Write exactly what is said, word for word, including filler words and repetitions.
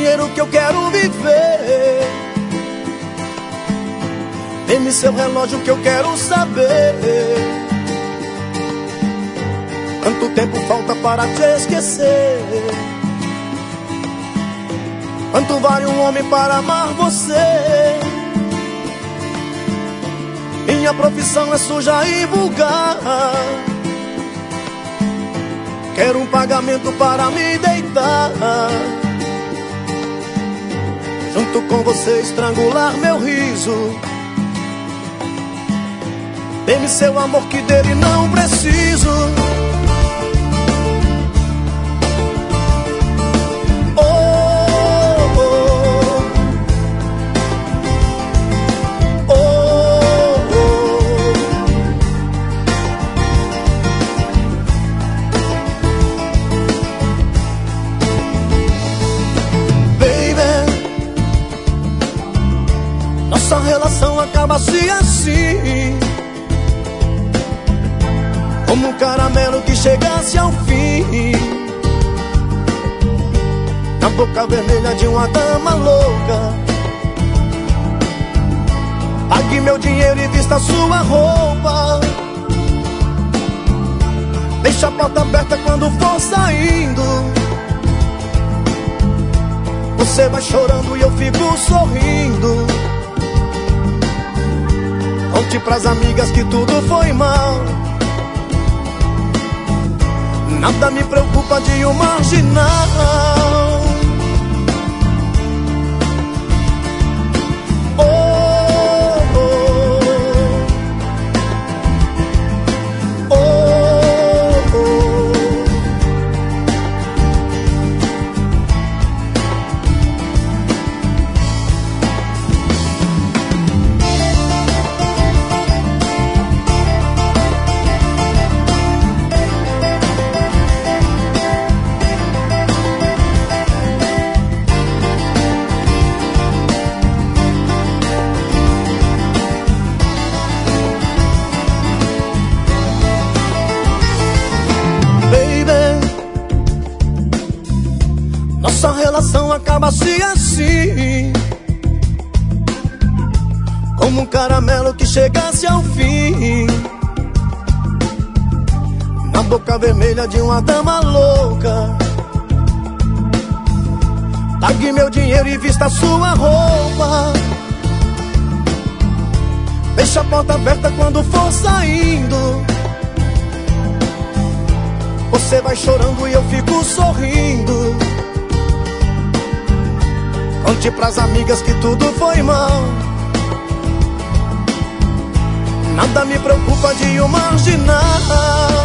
dinheiro que eu quero viver. Dê-me seu relógio que eu quero saber. Quanto tempo falta para te esquecer? Quanto vale um homem para amar você? Minha profissão é suja e vulgar. Quero um pagamento para me deitar, junto com você estrangular meu riso. Dê-me seu amor que dele não preciso. Nossa relação acaba-se assim, como um caramelo que chegasse ao fim, na boca vermelha de uma dama louca. Pague meu dinheiro e vista sua roupa. Deixa a porta aberta quando for saindo. Você vai chorando e eu fico sorrindo. Conte pras amigas que tudo foi mal. Nada me preocupa de um marginal. Nossa relação acaba-se assim, como um caramelo que chegasse ao fim, na boca vermelha de uma dama louca. Pague meu dinheiro e vista sua roupa. Deixa a porta aberta quando for saindo. Você vai chorando e eu fico sorrindo. Conte pras amigas que tudo foi mal. Nada me preocupa de um marginal.